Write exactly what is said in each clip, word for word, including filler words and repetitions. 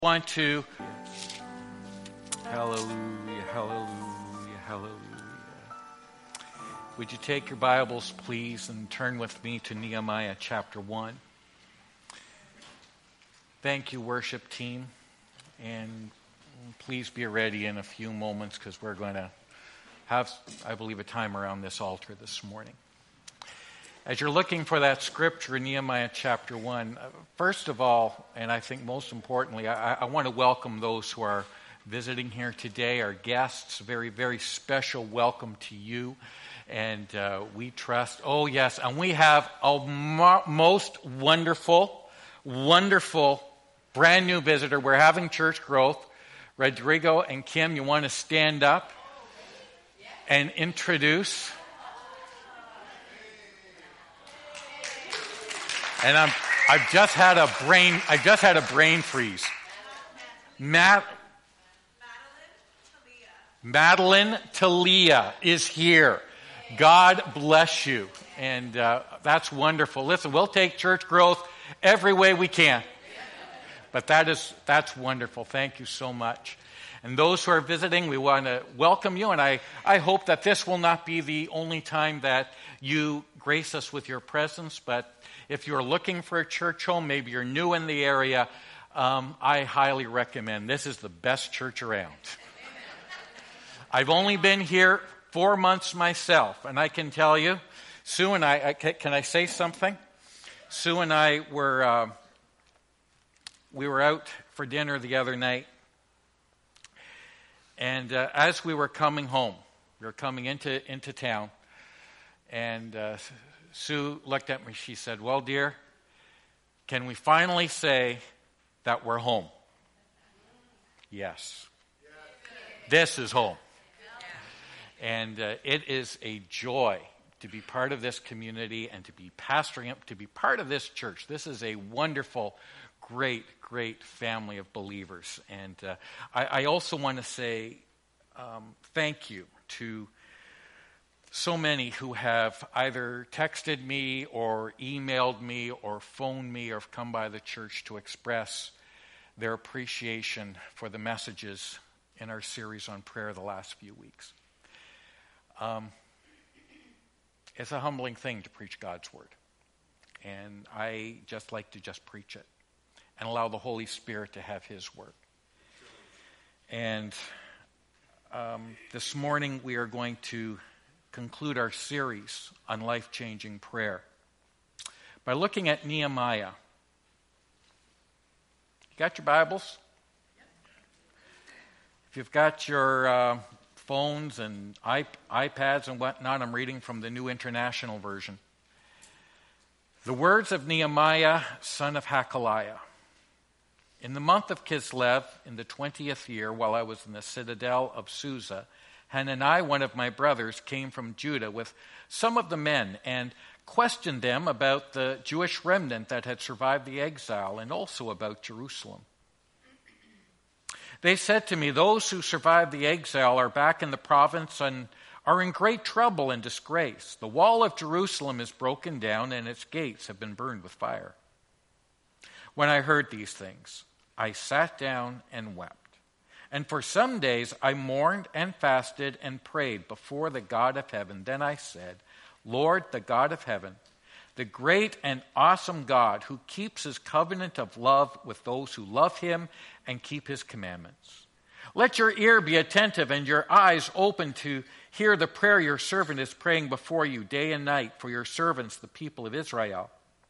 Want to hallelujah, hallelujah, hallelujah. Would you take your Bibles, please, and turn with me to Nehemiah chapter one. Thank you, worship team, and please be ready in a few moments because we're going to have, I believe, a time around this altar this morning. As you're looking for that scripture in Nehemiah chapter one, first of all, and I think most importantly, I, I want to welcome those who are visiting here today, our guests. A very, very special welcome to you. And uh, we trust, oh yes, and we have a mo- most wonderful, wonderful, brand new visitor. We're having church growth. Rodrigo and Kim, you want to stand up and introduce? And I'm, I've just had a brain, I just had a brain freeze. Matt, Madeline Talia is here. God bless you. And uh, that's wonderful. Listen, we'll take church growth every way we can. But that is, that's wonderful. Thank you so much. And those who are visiting, we want to welcome you. And I, I hope that this will not be the only time that you grace us with your presence, but if you're looking for a church home, maybe you're new in the area, um, I highly recommend. This is the best church around. I've only been here four months myself, and I can tell you, Sue and I, I can I say something? Sue and I were, uh, we were out for dinner the other night, and uh, as we were coming home, we were coming into, into town, and uh, Sue looked at me. She said, well, dear, can we finally say that we're home? Yes. This is home. And uh, it is a joy to be part of this community and to be pastoring, to be part of this church. This is a wonderful, great, great family of believers. And uh, I, I also want to say um, thank you to so many who have either texted me or emailed me or phoned me or come by the church to express their appreciation for the messages in our series on prayer the last few weeks. Um, it's a humbling thing to preach God's word. And I just like to just preach it and allow the Holy Spirit to have his work. And um, this morning we are going to conclude our series on life-changing prayer by looking at Nehemiah. You got your Bibles? If you've got your uh, phones and iP- iPads and whatnot, I'm reading from the New International Version. The words of Nehemiah, son of Hakaliah. In the month of Kislev, in the twentieth year, while I was in the citadel of Susa, Hanani, one of my brothers, came from Judah with some of the men and questioned them about the Jewish remnant that had survived the exile and also about Jerusalem. They said to me, those who survived the exile are back in the province and are in great trouble and disgrace. The wall of Jerusalem is broken down and its gates have been burned with fire. When I heard these things, I sat down and wept. And for some days I mourned and fasted and prayed before the God of heaven. Then I said, Lord, the God of heaven, the great and awesome God who keeps his covenant of love with those who love him and keep his commandments. Let your ear be attentive and your eyes open to hear the prayer your servant is praying before you day and night for your servants, the people of Israel.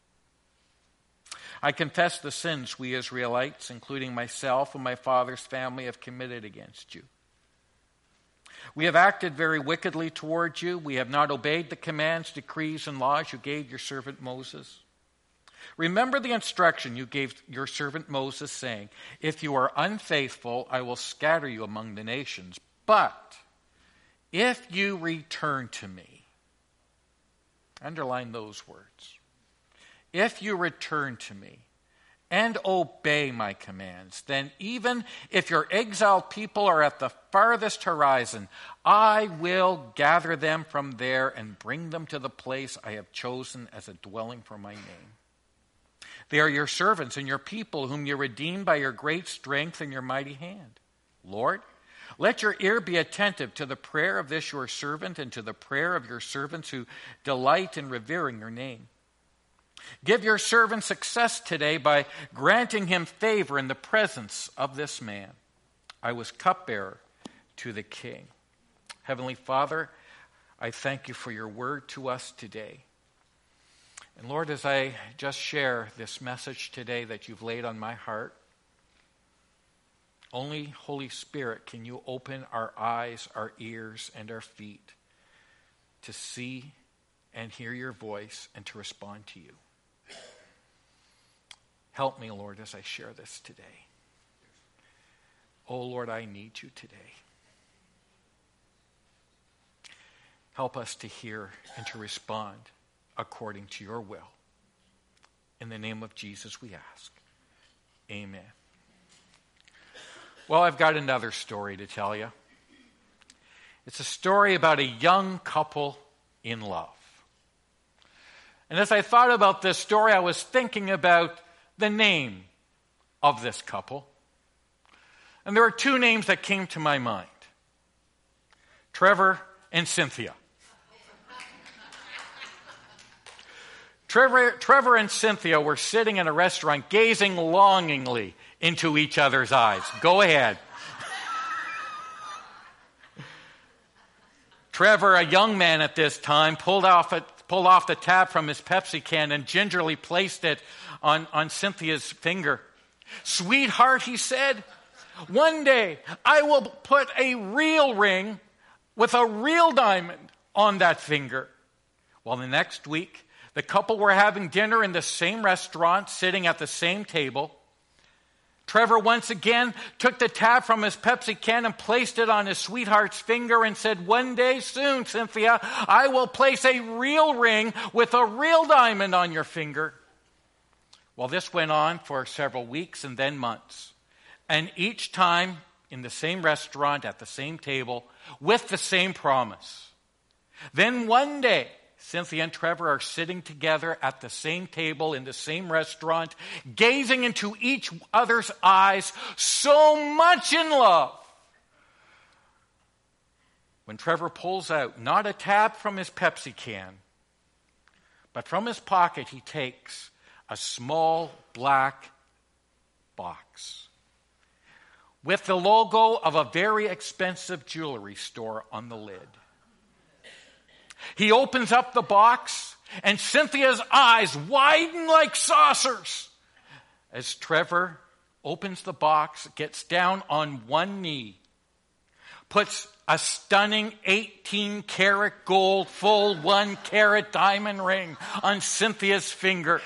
I confess the sins we Israelites, including myself and my father's family, have committed against you. We have acted very wickedly toward you. We have not obeyed the commands, decrees, and laws you gave your servant Moses. Remember the instruction you gave your servant Moses, saying, if you are unfaithful, I will scatter you among the nations. But if you return to me, underline those words. If you return to me and obey my commands, then even if your exiled people are at the farthest horizon, I will gather them from there and bring them to the place I have chosen as a dwelling for my name. They are your servants and your people, whom you redeemed by your great strength and your mighty hand. Lord, let your ear be attentive to the prayer of this your servant and to the prayer of your servants who delight in revering your name. Give your servant success today by granting him favor in the presence of this man. I was cupbearer to the king. Heavenly Father, I thank you for your word to us today. And Lord, as I just share this message today that you've laid on my heart, only Holy Spirit can you open our eyes, our ears, and our feet to see and hear your voice and to respond to you. Help me, Lord, as I share this today. Oh, Lord, I need you today. Help us to hear and to respond according to your will. In the name of Jesus we ask. Amen. Well, I've got another story to tell you. It's a story about a young couple in love. And as I thought about this story, I was thinking about the name of this couple. And there were two names that came to my mind. Trevor and Cynthia. Trevor, Trevor and Cynthia were sitting in a restaurant gazing longingly into each other's eyes. Go ahead. Trevor, a young man at this time, pulled off, a, pulled off the tap from his Pepsi can and gingerly placed it on, on Cynthia's finger. Sweetheart, he said, one day I will put a real ring with a real diamond on that finger. Well, the next week, the couple were having dinner in the same restaurant, sitting at the same table. Trevor once again took the tap from his Pepsi can and placed it on his sweetheart's finger and said, one day soon, Cynthia, I will place a real ring with a real diamond on your finger. Well, this went on for several weeks and then months. And each time in the same restaurant, at the same table, with the same promise. Then one day, Cynthia and Trevor are sitting together at the same table in the same restaurant, gazing into each other's eyes, so much in love. When Trevor pulls out not a tap from his Pepsi can, but from his pocket he takes a small black box with the logo of a very expensive jewelry store on the lid. He opens up the box, and Cynthia's eyes widen like saucers as Trevor opens the box, gets down on one knee, puts a stunning eighteen karat gold, full one carat diamond ring on Cynthia's finger.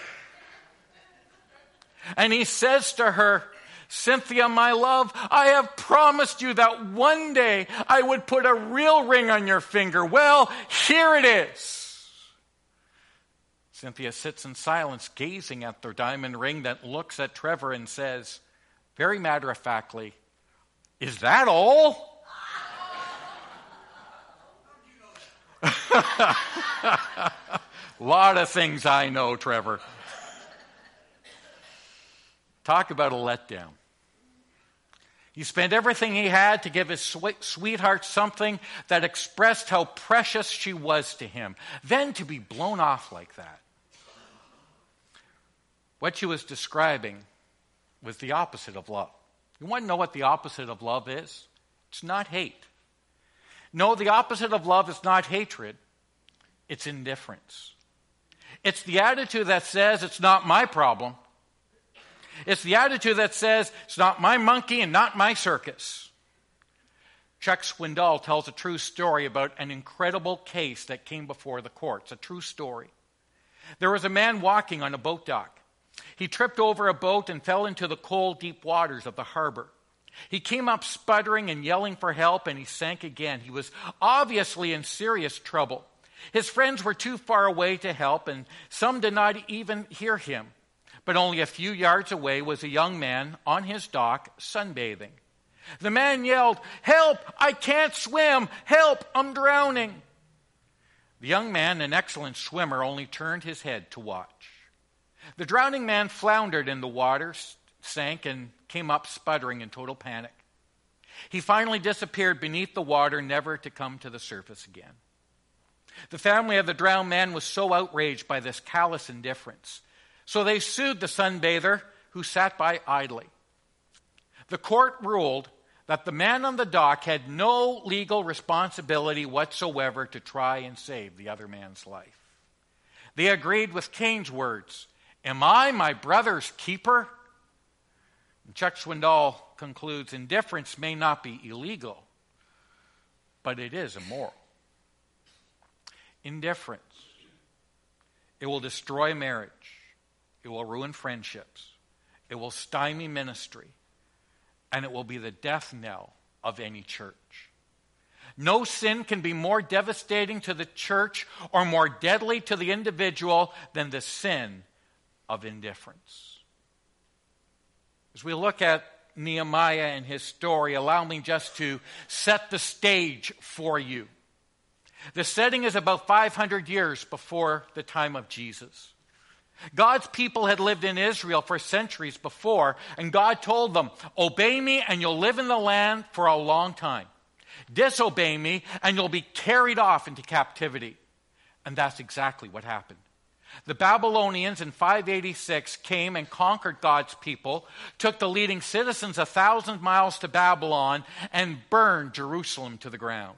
And he says to her, Cynthia, my love, I have promised you that one day I would put a real ring on your finger. Well, here it is. Cynthia sits in silence, gazing at the diamond ring, that looks at Trevor and says, very matter-of-factly, is that all? A lot of things I know, Trevor. Talk about a letdown. He spent everything he had to give his sweet, sweetheart something that expressed how precious she was to him. Then to be blown off like that. What she was describing was the opposite of love. You want to know what the opposite of love is? It's not hate. No, the opposite of love is not hatred. It's indifference. It's the attitude that says it's not my problem. It's the attitude that says, it's not my monkey and not my circus. Chuck Swindoll tells a true story about an incredible case that came before the courts, a true story. There was a man walking on a boat dock. He tripped over a boat and fell into the cold, deep waters of the harbor. He came up sputtering and yelling for help, and he sank again. He was obviously in serious trouble. His friends were too far away to help, and some did not even hear him. But only a few yards away was a young man on his dock sunbathing. The man yelled, "Help! I can't swim! Help! I'm drowning!" The young man, an excellent swimmer, only turned his head to watch. The drowning man floundered in the water, sank, and came up sputtering in total panic. He finally disappeared beneath the water, never to come to the surface again. The family of the drowned man was so outraged by this callous indifference, so they sued the sunbather, who sat by idly. The court ruled that the man on the dock had no legal responsibility whatsoever to try and save the other man's life. They agreed with Cain's words, "Am I my brother's keeper?" And Chuck Swindoll concludes, indifference may not be illegal, but it is immoral. Indifference. It will destroy marriage. It will ruin friendships. It will stymie ministry. And it will be the death knell of any church. No sin can be more devastating to the church or more deadly to the individual than the sin of indifference. As we look at Nehemiah and his story, allow me just to set the stage for you. The setting is about five hundred years before the time of Jesus. God's people had lived in Israel for centuries before, and God told them, "Obey me and you'll live in the land for a long time. Disobey me and you'll be carried off into captivity." And that's exactly what happened. The Babylonians in five eighty-six came and conquered God's people, took the leading citizens a thousand miles to Babylon, and burned Jerusalem to the ground.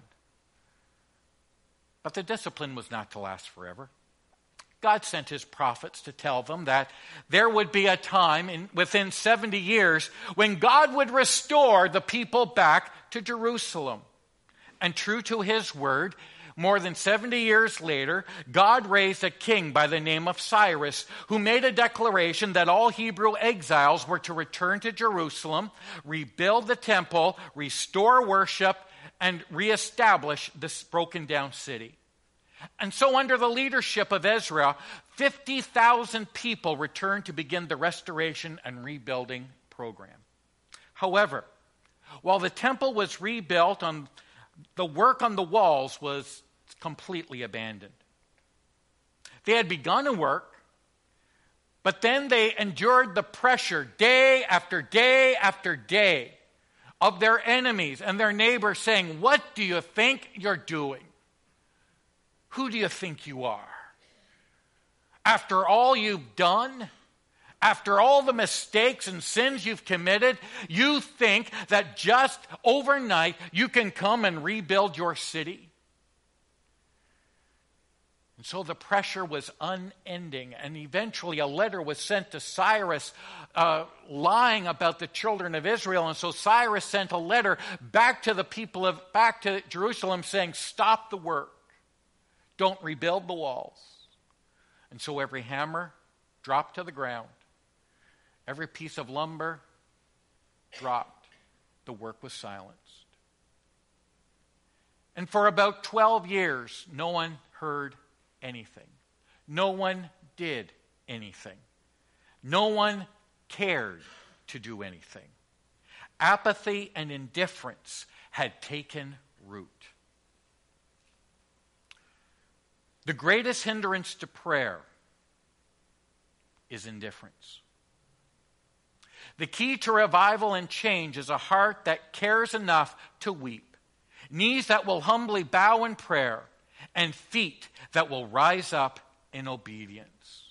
But the discipline was not to last forever. God sent his prophets to tell them that there would be a time in, within seventy years when God would restore the people back to Jerusalem. And true to his word, more than seventy years later, God raised a king by the name of Cyrus, who made a declaration that all Hebrew exiles were to return to Jerusalem, rebuild the temple, restore worship, and reestablish this broken down city. And so under the leadership of Ezra, fifty thousand people returned to begin the restoration and rebuilding program. However, while the temple was rebuilt, on the work on the walls was completely abandoned. They had begun to work, but then they endured the pressure day after day after day of their enemies and their neighbors saying, "What do you think you're doing? Who do you think you are? After all you've done, after all the mistakes and sins you've committed, you think that just overnight you can come and rebuild your city?" And so the pressure was unending, and eventually a letter was sent to Cyrus uh, lying about the children of Israel. And so Cyrus sent a letter back to the people of, back to Jerusalem saying, "Stop the work. Don't rebuild the walls." And so every hammer dropped to the ground. Every piece of lumber dropped. The work was silenced. And for about twelve years, no one heard anything. No one did anything. No one cared to do anything. Apathy and indifference had taken root. The greatest hindrance to prayer is indifference. The key to revival and change is a heart that cares enough to weep, knees that will humbly bow in prayer, and feet that will rise up in obedience.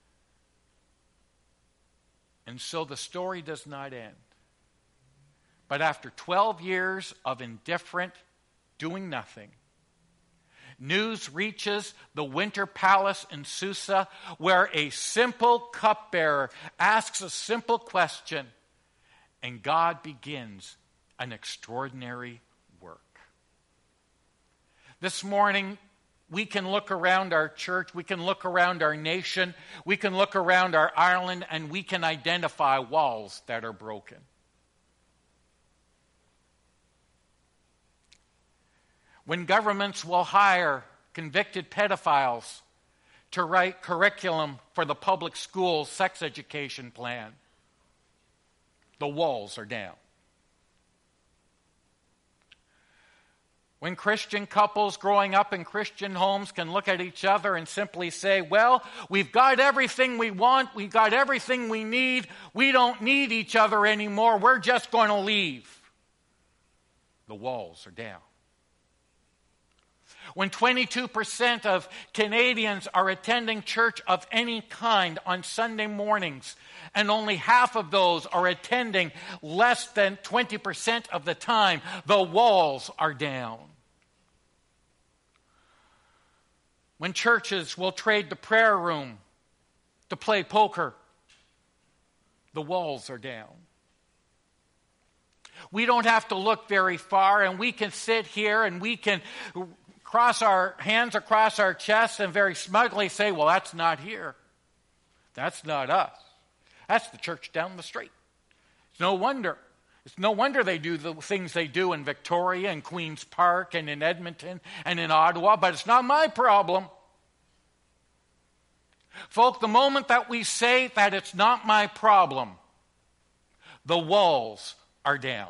And so the story does not end. But after twelve years of indifferent doing nothing, news reaches the Winter Palace in Susa, where a simple cupbearer asks a simple question, and God begins an extraordinary work. This morning, we can look around our church, we can look around our nation, we can look around our Ireland, and we can identify walls that are broken. When governments will hire convicted pedophiles to write curriculum for the public school's sex education plan, the walls are down. When Christian couples growing up in Christian homes can look at each other and simply say, well, we've got everything we want, we've got everything we need, we don't need each other anymore, we're just going to leave. The walls are down. When twenty-two percent of Canadians are attending church of any kind on Sunday mornings, and only half of those are attending less than twenty percent of the time, the walls are down. When churches will trade the prayer room to play poker, the walls are down. We don't have to look very far, and we can sit here and we can cross our hands across our chests and very smugly say, well, that's not here. That's not us. That's the church down the street. It's no wonder. It's no wonder they do the things they do in Victoria and Queen's Park and in Edmonton and in Ottawa, but it's not my problem. Folk, the moment that we say that it's not my problem, the walls are down.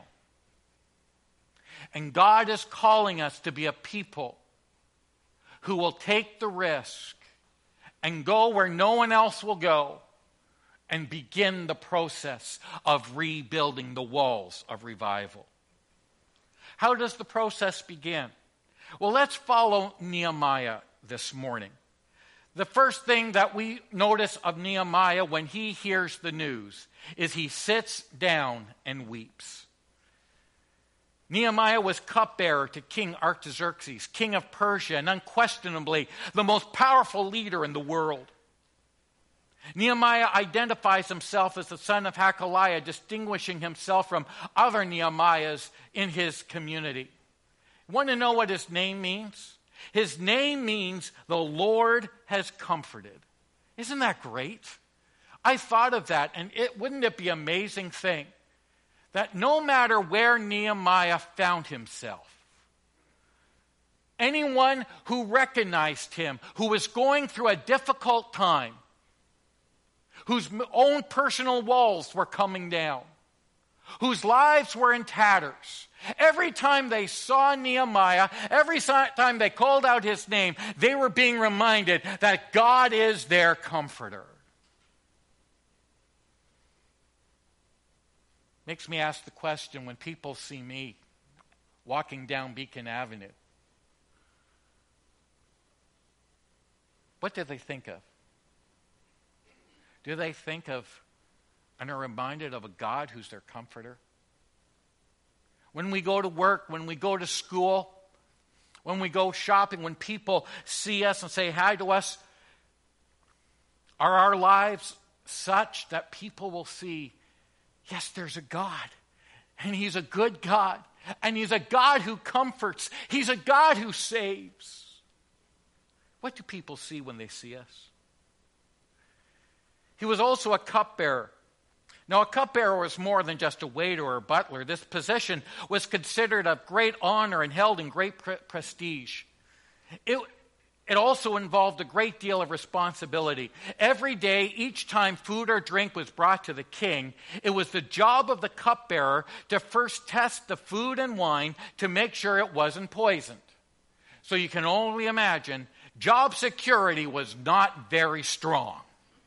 And God is calling us to be a people who will take the risk and go where no one else will go and begin the process of rebuilding the walls of revival. How does the process begin? Well, let's follow Nehemiah this morning. The first thing that we notice of Nehemiah when he hears the news is he sits down and weeps. Nehemiah was cupbearer to King Artaxerxes, king of Persia, and unquestionably the most powerful leader in the world. Nehemiah identifies himself as the son of Hakaliah, distinguishing himself from other Nehemiahs in his community. Want to know what his name means? His name means the Lord has comforted. Isn't that great? I thought of that, and it wouldn't it be an amazing thing that no matter where Nehemiah found himself, anyone who recognized him, who was going through a difficult time, whose own personal walls were coming down, whose lives were in tatters, every time they saw Nehemiah, every time they called out his name, they were being reminded that God is their comforter. Makes me ask the question when people see me walking down Beacon Avenue, what do they think of? Do they think of and are reminded of a God who's their comforter? When we go to work, when we go to school, when we go shopping, when people see us and say hi to us, are our lives such that people will see, yes, there's a God, and He's a good God, and He's a God who comforts. He's a God who saves. What do people see when they see us? He was also a cupbearer. Now, a cupbearer was more than just a waiter or a butler. This position was considered of great honor and held in great pre- prestige. It, it also involved a great deal of responsibility. Every day, each time food or drink was brought to the king, it was the job of the cupbearer to first test the food and wine to make sure it wasn't poisoned. So you can only imagine, job security was not very strong.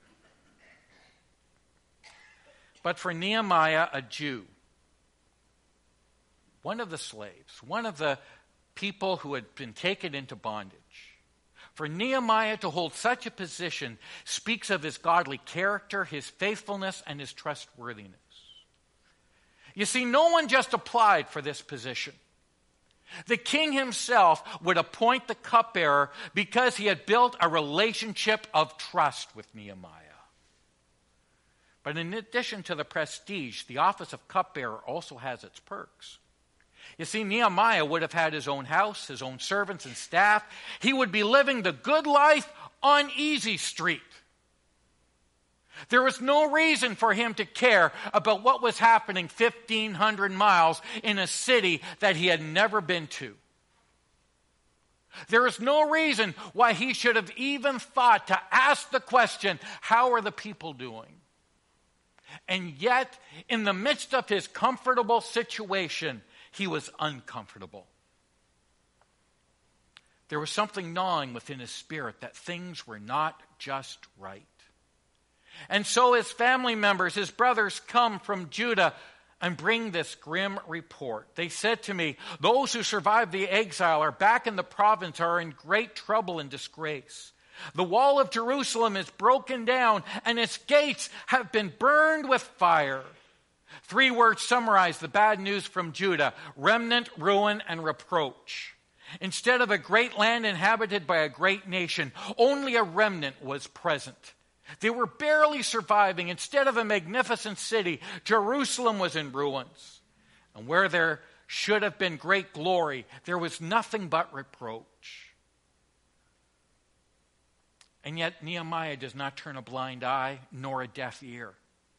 But for Nehemiah, a Jew, one of the slaves, one of the people who had been taken into bondage, for Nehemiah to hold such a position speaks of his godly character, his faithfulness, and his trustworthiness. You see, no one just applied for this position. The king himself would appoint the cupbearer because he had built a relationship of trust with Nehemiah. But in addition to the prestige, the office of cupbearer also has its perks. You see, Nehemiah would have had his own house, his own servants and staff. He would be living the good life on Easy Street. There was no reason for him to care about what was happening fifteen hundred miles in a city that he had never been to. There is no reason why he should have even thought to ask the question, how are the people doing? And yet, in the midst of his comfortable situation, he was uncomfortable. There was something gnawing within his spirit that things were not just right. And so his family members, his brothers, come from Judah and bring this grim report. They said to me, those who survived the exile are back in the province are in great trouble and disgrace. The wall of Jerusalem is broken down and its gates have been burned with fire. Three words summarize the bad news from Judah: remnant, ruin, and reproach. Instead of a great land inhabited by a great nation, only a remnant was present. They were barely surviving. Instead of a magnificent city, Jerusalem was in ruins. And where there should have been great glory, there was nothing but reproach. And yet Nehemiah does not turn a blind eye nor a deaf ear.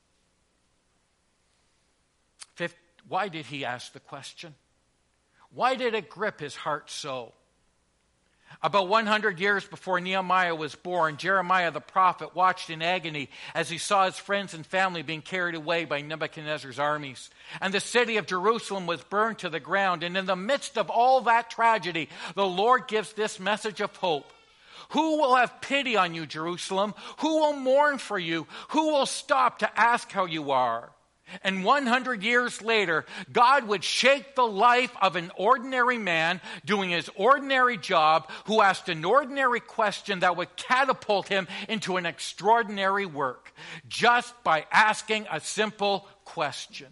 Fifth, why did he ask the question? Why did it grip his heart so? About one hundred years before Nehemiah was born, Jeremiah the prophet watched in agony as he saw his friends and family being carried away by Nebuchadnezzar's armies. And the city of Jerusalem was burned to the ground. And in the midst of all that tragedy, the Lord gives this message of hope. Who will have pity on you, Jerusalem? Who will mourn for you? Who will stop to ask how you are? And one hundred years later, God would shake the life of an ordinary man doing his ordinary job who asked an ordinary question that would catapult him into an extraordinary work just by asking a simple question.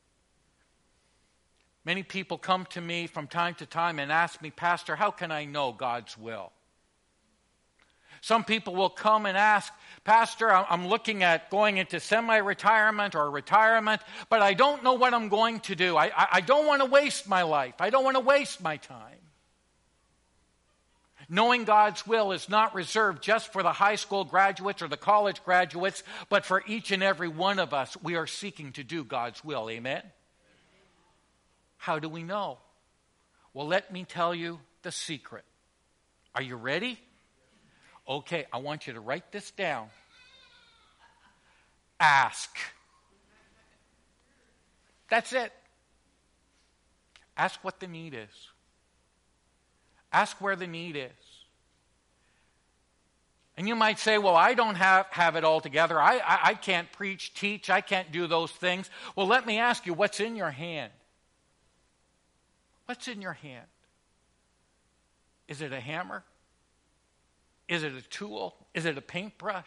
Many people come to me from time to time and ask me, Pastor, how can I know God's will? Some people will come and ask, Pastor, I'm looking at going into semi-retirement or retirement, but I don't know what I'm going to do. I, I, I don't want to waste my life. I don't want to waste my time. Knowing God's will is not reserved just for the high school graduates or the college graduates, but for each and every one of us. We are seeking to do God's will. Amen? How do we know? Well, let me tell you the secret. Are you ready? Okay, I want you to write this down. Ask. That's it. Ask what the need is. Ask where the need is. And you might say, well, I don't have, have it all together. I, I, I can't preach, teach. I can't do those things. Well, let me ask you, what's in your hand? What's in your hand? Is it a hammer? Is it a tool? Is it a paintbrush?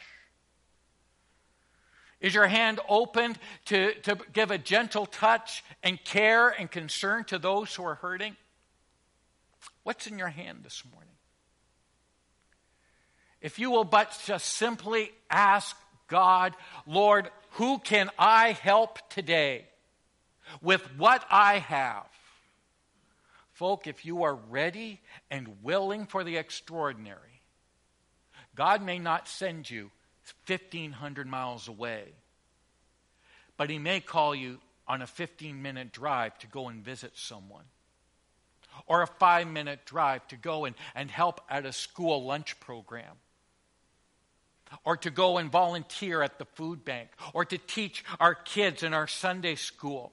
Is your hand opened to, to give a gentle touch and care and concern to those who are hurting? What's in your hand this morning? If you will but just simply ask God, Lord, who can I help today with what I have? Folk, if you are ready and willing for the extraordinary, God may not send you fifteen hundred miles away, but he may call you on a fifteen-minute drive to go and visit someone, or a five-minute drive to go and, and help at a school lunch program, or to go and volunteer at the food bank, or to teach our kids in our Sunday school.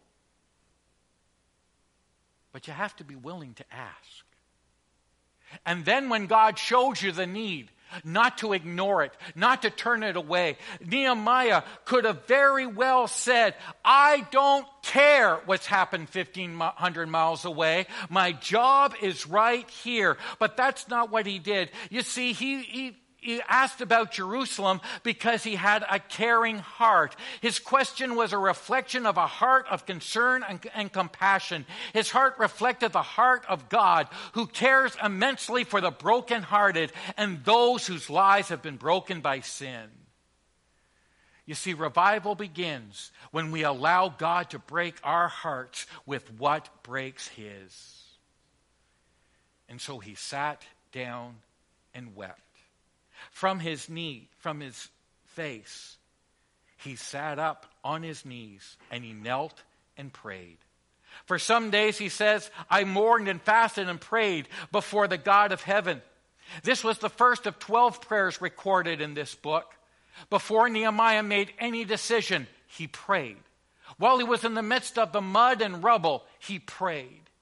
But you have to be willing to ask. And then when God shows you the need, not to ignore it, not to turn it away. Nehemiah could have very well said, I don't care what's happened fifteen hundred miles away. My job is right here. But that's not what he did. You see, he, he, he asked about Jerusalem because he had a caring heart. His question was a reflection of a heart of concern and, and compassion. His heart reflected the heart of God, who cares immensely for the brokenhearted and those whose lives have been broken by sin. You see, revival begins when we allow God to break our hearts with what breaks his. And so he sat down and wept. From his knee, from his face, he sat up on his knees and he knelt and prayed. For some days, he says, I mourned and fasted and prayed before the God of heaven. This was the first of twelve prayers recorded in this book. Before Nehemiah made any decision, he prayed. While he was in the midst of the mud and rubble, he prayed.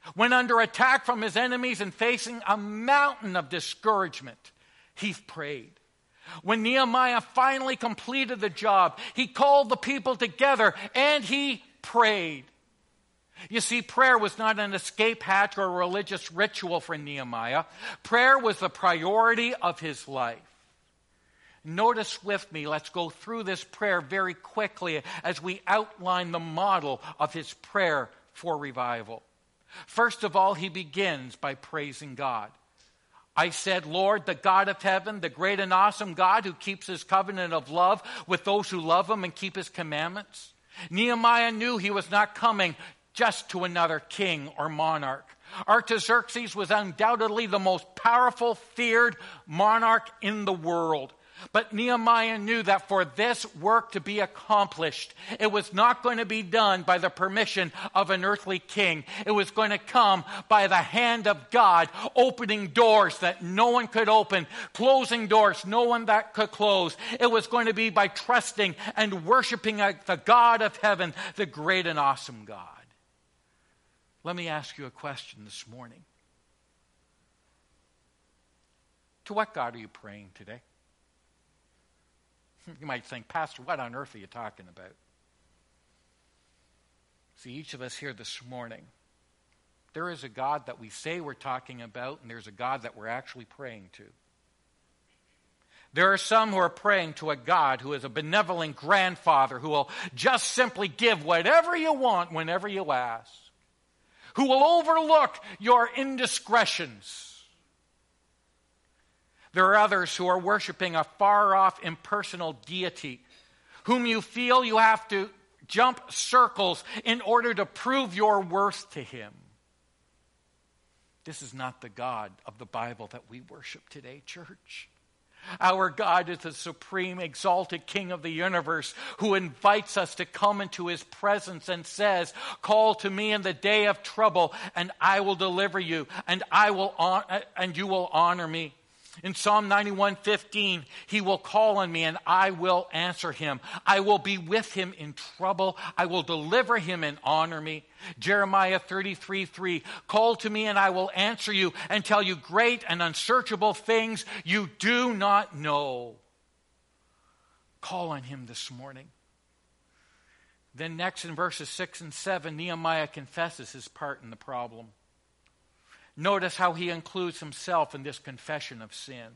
When under attack from his enemies and facing a mountain of discouragement, he prayed. When Nehemiah finally completed the job, he called the people together and he prayed. You see, prayer was not an escape hatch or a religious ritual for Nehemiah. Prayer was the priority of his life. Notice with me, let's go through this prayer very quickly as we outline the model of his prayer for revival. First of all, he begins by praising God. I said, Lord, the God of heaven, the great and awesome God who keeps his covenant of love with those who love him and keep his commandments. Nehemiah knew he was not coming just to another king or monarch. Artaxerxes was undoubtedly the most powerful, feared monarch in the world. But Nehemiah knew that for this work to be accomplished, it was not going to be done by the permission of an earthly king. It was going to come by the hand of God, opening doors that no one could open, closing doors no one that could close. It was going to be by trusting and worshiping the God of heaven, the great and awesome God. Let me ask you a question this morning. To what God are you praying today? You might think, Pastor, what on earth are you talking about? See, each of us here this morning, there is a God that we say we're talking about, and there's a God that we're actually praying to. There are some who are praying to a God who is a benevolent grandfather who will just simply give whatever you want whenever you ask, who will overlook your indiscretions. There are others who are worshiping a far-off impersonal deity whom you feel you have to jump circles in order to prove your worth to him. This is not the God of the Bible that we worship today, church. Our God is the supreme, exalted King of the universe who invites us to come into his presence and says, call to me in the day of trouble and I will deliver you and I will on- and you will honor me. In Psalm ninety-one fifteen, he will call on me and I will answer him. I will be with him in trouble. I will deliver him and honor me. Jeremiah thirty-three three, call to me and I will answer you and tell you great and unsearchable things you do not know. Call on him this morning. Then next in verses six and seven, Nehemiah confesses his part in the problem. Notice how he includes himself in this confession of sin.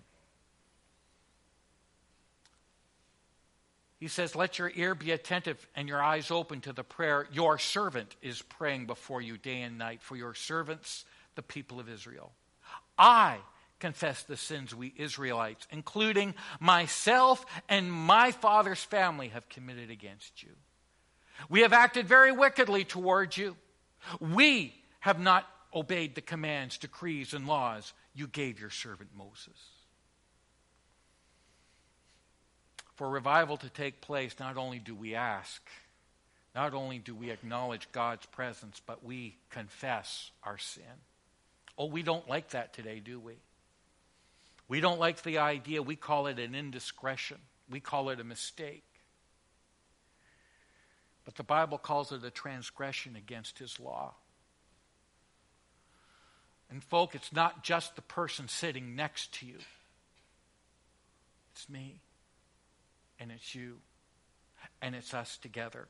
He says, let your ear be attentive and your eyes open to the prayer your servant is praying before you day and night for your servants, the people of Israel. I confess the sins we Israelites, including myself and my father's family, have committed against you. We have acted very wickedly toward you. We have not obeyed the commands, decrees, and laws you gave your servant Moses. For revival to take place, not only do we ask, not only do we acknowledge God's presence, but we confess our sin. Oh, we don't like that today, do we? We don't like the idea. We call it an indiscretion. We call it a mistake. But the Bible calls it a transgression against his law. And folk, it's not just the person sitting next to you. It's me. And it's you. And it's us together.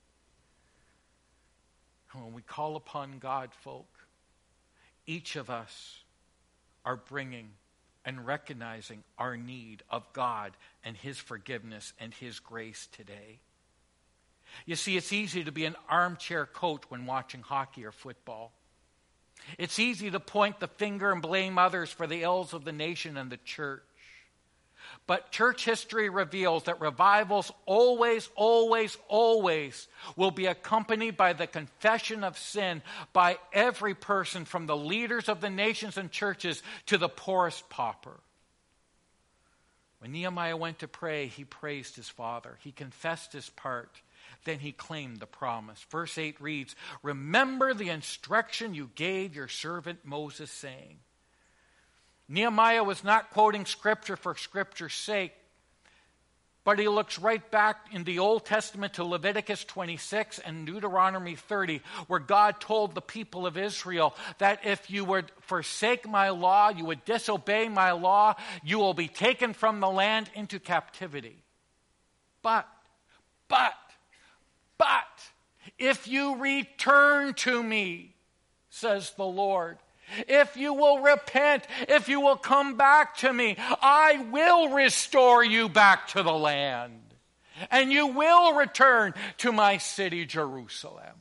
And when we call upon God, folk, each of us are bringing and recognizing our need of God and his forgiveness and his grace today. You see, it's easy to be an armchair coach when watching hockey or football. It's easy to point the finger and blame others for the ills of the nation and the church. But church history reveals that revivals always, always, always will be accompanied by the confession of sin by every person, from the leaders of the nations and churches to the poorest pauper. When Nehemiah went to pray, he praised his father. He confessed his part. Then he claimed the promise. Verse eight reads, remember the instruction you gave your servant Moses, saying. Nehemiah was not quoting scripture for scripture's sake. But he looks right back in the Old Testament to Leviticus twenty-six and Deuteronomy thirty, where God told the people of Israel that if you would forsake my law, you would disobey my law, you will be taken from the land into captivity. But, but, but, if you return to me, says the Lord, if you will repent, if you will come back to me, I will restore you back to the land. And you will return to my city, Jerusalem.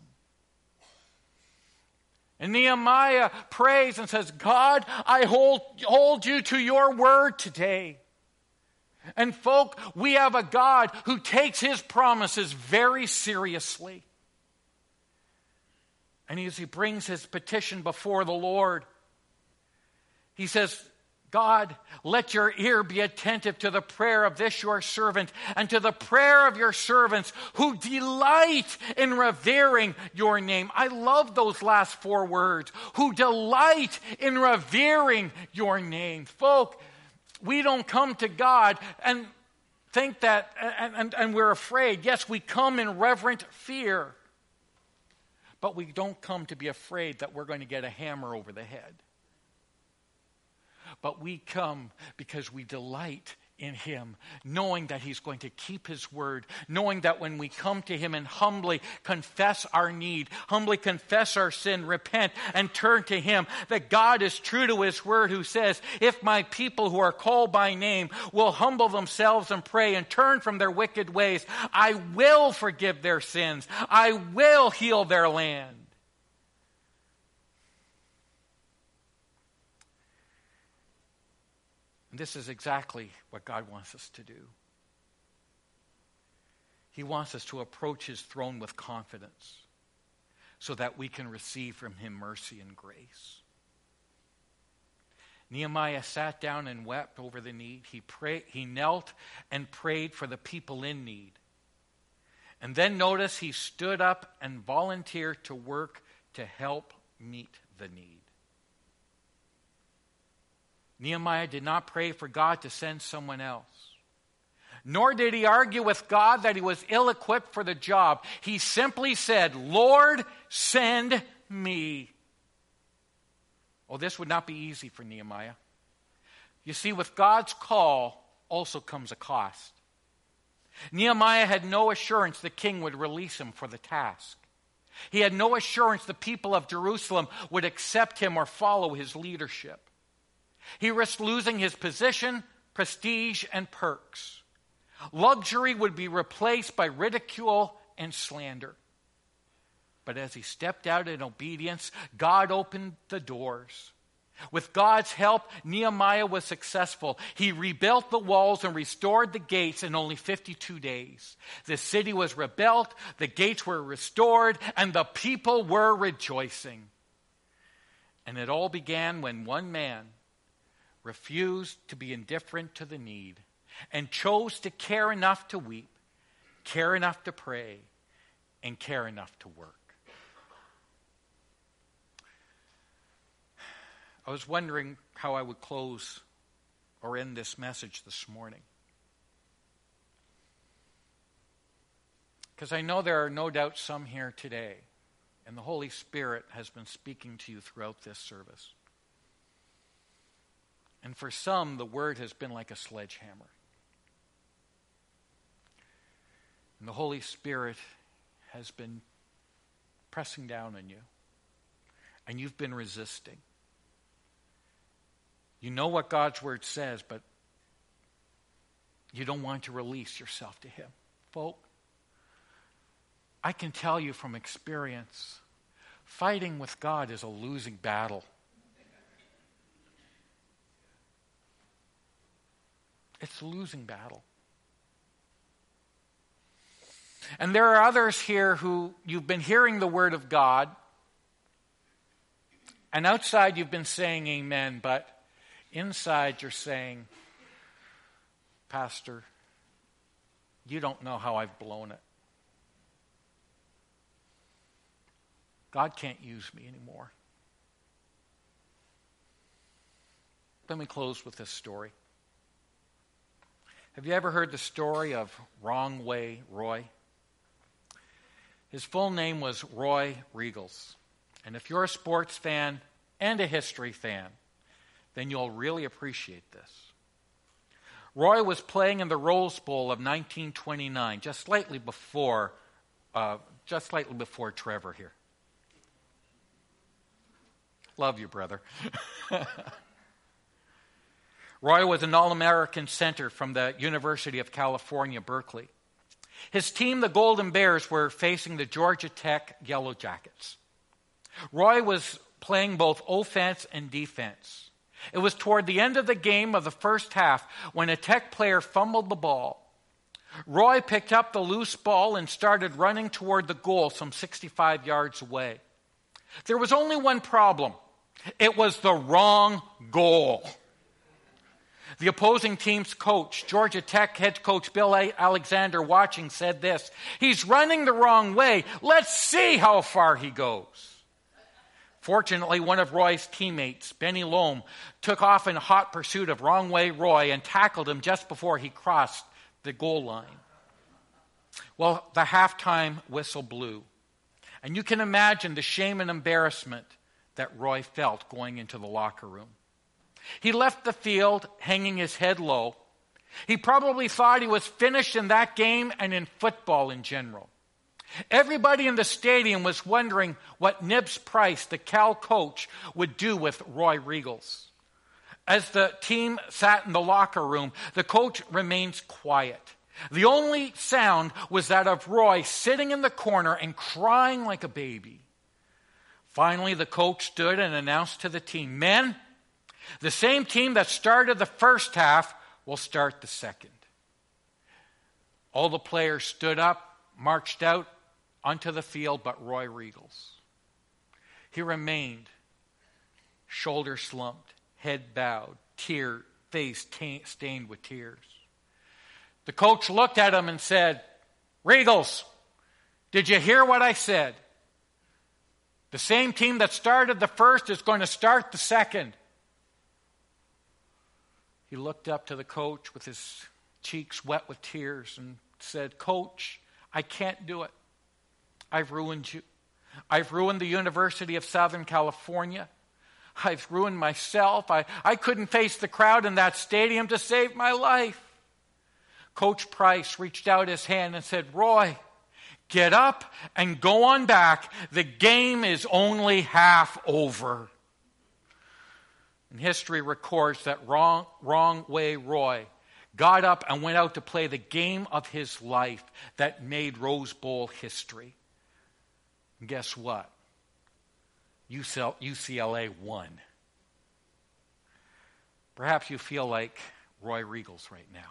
And Nehemiah prays and says, God, I hold, hold you to your word today. And folk, we have a God who takes his promises very seriously. And as he brings his petition before the Lord, he says, God, let your ear be attentive to the prayer of this your servant and to the prayer of your servants who delight in revering your name. I love those last four words, who delight in revering your name. Folk, we don't come to God and think that, and, and, and we're afraid. Yes, we come in reverent fear. But we don't come to be afraid that we're going to get a hammer over the head. But we come because we delight in him, knowing that he's going to keep his word, knowing that when we come to him and humbly confess our need, humbly confess our sin, repent, and turn to him, that God is true to his word who says, if my people who are called by name will humble themselves and pray and turn from their wicked ways, I will forgive their sins. I will heal their land. And this is exactly what God wants us to do. He wants us to approach his throne with confidence so that we can receive from him mercy and grace. Nehemiah sat down and wept over the need. He prayed, he knelt and prayed for the people in need. And then notice he stood up and volunteered to work to help meet the need. Nehemiah did not pray for God to send someone else. Nor did he argue with God that he was ill-equipped for the job. He simply said, Lord, send me. Oh, this would not be easy for Nehemiah. You see, with God's call also comes a cost. Nehemiah had no assurance the king would release him for the task. He had no assurance the people of Jerusalem would accept him or follow his leadership. He risked losing his position, prestige, and perks. Luxury would be replaced by ridicule and slander. But as he stepped out in obedience, God opened the doors. With God's help, Nehemiah was successful. He rebuilt the walls and restored the gates in only fifty-two days. The city was rebuilt, the gates were restored, and the people were rejoicing. And it all began when one man refused to be indifferent to the need and chose to care enough to weep, care enough to pray, and care enough to work. I was wondering how I would close or end this message this morning. Because I know there are no doubt some here today, and the Holy Spirit has been speaking to you throughout this service. And for some, the word has been like a sledgehammer. And the Holy Spirit has been pressing down on you. And you've been resisting. You know what God's word says, but you don't want to release yourself to him. Folk, I can tell you from experience, fighting with God is a losing battle. It's a losing battle. And there are others here who you've been hearing the word of God, and outside you've been saying amen, but inside you're saying, Pastor, you don't know how I've blown it. God can't use me anymore. Let me close with this story. Have you ever heard the story of Wrong Way Roy? His full name was Roy Riegels. And if you're a sports fan and a history fan, then you'll really appreciate this. Roy was playing in the Rose Bowl of nineteen twenty-nine, just slightly before, uh, just slightly before Trevor here. Love you, brother. Roy was an All-American center from the University of California, Berkeley. His team, the Golden Bears, were facing the Georgia Tech Yellow Jackets. Roy was playing both offense and defense. It was toward the end of the game of the first half when a Tech player fumbled the ball. Roy picked up the loose ball and started running toward the goal some sixty-five yards away. There was only one problem. It was the wrong goal. The opposing team's coach, Georgia Tech head coach Bill Alexander, watching, said this: "He's running the wrong way. Let's see how far he goes." Fortunately, one of Roy's teammates, Benny Loam, took off in hot pursuit of Wrong Way Roy and tackled him just before he crossed the goal line. Well, the halftime whistle blew. And you can imagine the shame and embarrassment that Roy felt going into the locker room. He left the field hanging his head low. He probably thought he was finished in that game and in football in general. Everybody in the stadium was wondering what Nibs Price, the Cal coach, would do with Roy Riegels. As the team sat in the locker room, the coach remains quiet. The only sound was that of Roy sitting in the corner and crying like a baby. Finally, the coach stood and announced to the team, "Men, the same team that started the first half will start the second." All the players stood up, marched out onto the field, but Roy Riegels. He remained shoulder slumped, head bowed, tear, face t- stained with tears. The coach looked at him and said, "Riegels, did you hear what I said? The same team that started the first is going to start the second." He looked up to the coach with his cheeks wet with tears and said, "Coach, I can't do it. I've ruined you. I've ruined the University of Southern California. I've ruined myself. I, I couldn't face the crowd in that stadium to save my life." Coach Price reached out his hand and said, "Roy, get up and go on back. The game is only half over." And history records that wrong, wrong way Roy got up and went out to play the game of his life that made Rose Bowl history. And guess what? U C L A won. Perhaps you feel like Roy Riegels right now.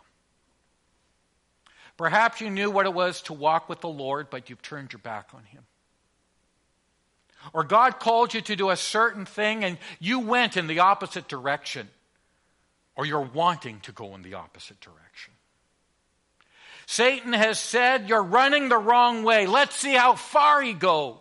Perhaps you knew what it was to walk with the Lord, but you've turned your back on Him. Or God called you to do a certain thing and you went in the opposite direction. Or you're wanting to go in the opposite direction. Satan has said, "You're running the wrong way. Let's see how far he goes."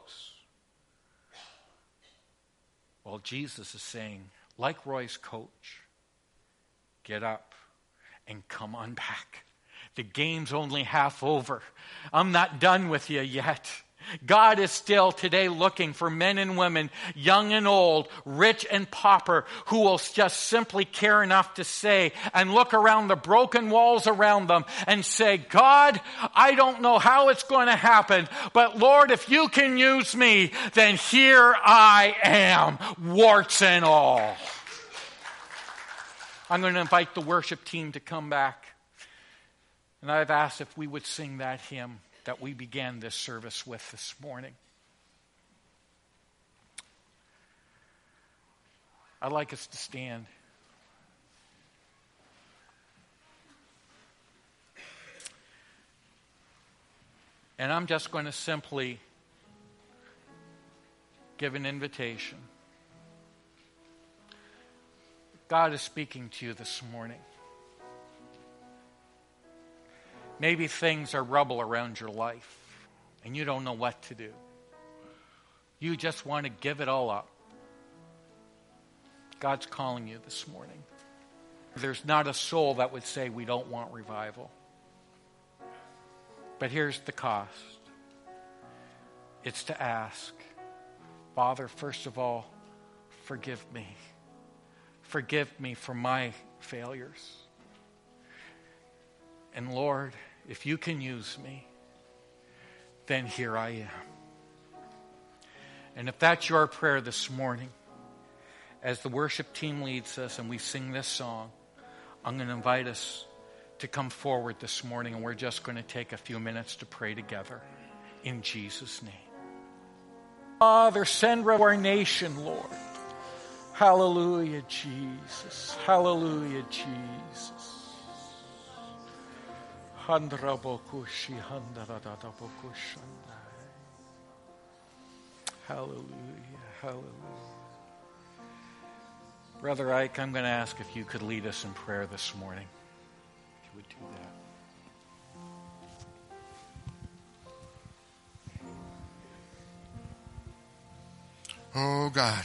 Well, Jesus is saying, like Roy's coach, get up and come on back. The game's only half over. I'm not done with you yet. God is still today looking for men and women, young and old, rich and pauper, who will just simply care enough to say and look around the broken walls around them and say, "God, I don't know how it's going to happen, but Lord, if you can use me, then here I am, warts and all." I'm going to invite the worship team to come back. And I've asked if we would sing that hymn that we began this service with this morning. I'd like us to stand. And I'm just going to simply give an invitation. God is speaking to you this morning. Maybe things are rubble around your life and you don't know what to do. You just want to give it all up. God's calling you this morning. There's not a soul that would say we don't want revival. But here's the cost. It's to ask, Father, first of all, forgive me. Forgive me for my failures. And Lord, if you can use me, then here I am. And if that's your prayer this morning, as the worship team leads us and we sing this song, I'm going to invite us to come forward this morning, and we're just going to take a few minutes to pray together in Jesus' name. Father, send our nation, Lord. Hallelujah, Jesus. Hallelujah, Jesus. Hallelujah, hallelujah. Brother Ike, I'm going to ask if you could lead us in prayer this morning. If you would do that. Oh, God.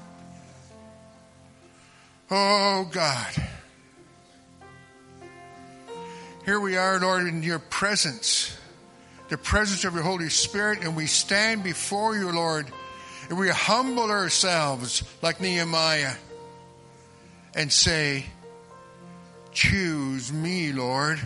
Oh, God. Here we are, Lord, in your presence, the presence of your Holy Spirit, and we stand before you, Lord, and we humble ourselves like Nehemiah and say, choose me, Lord.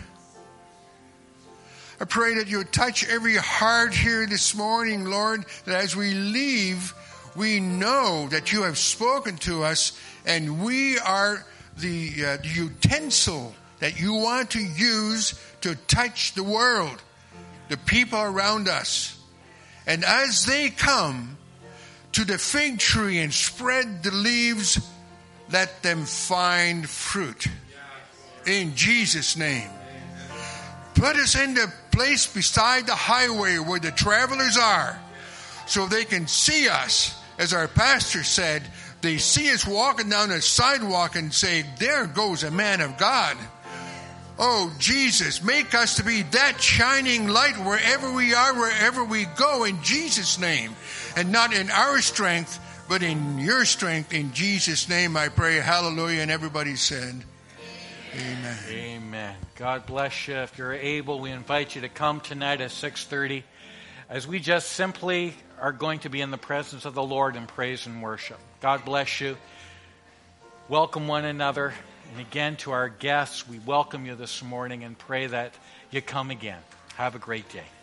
I pray that you would touch every heart here this morning, Lord, that as we leave, we know that you have spoken to us, and we are the, uh, the utensil that you want to use to touch the world, the people around us. And as they come to the fig tree and spread the leaves, let them find fruit. In Jesus' name. Put us in the place beside the highway where the travelers are, so they can see us. As our pastor said, they see us walking down the sidewalk and say, there goes a man of God. Oh, Jesus, make us to be that shining light wherever we are, wherever we go, in Jesus' name. And not in our strength, but in your strength. In Jesus' name I pray. Hallelujah. And everybody said, amen. Amen. God bless you. If you're able, we invite you to come tonight at six thirty as we just simply are going to be in the presence of the Lord in praise and worship. God bless you. Welcome one another. And again, to our guests, we welcome you this morning and pray that you come again. Have a great day.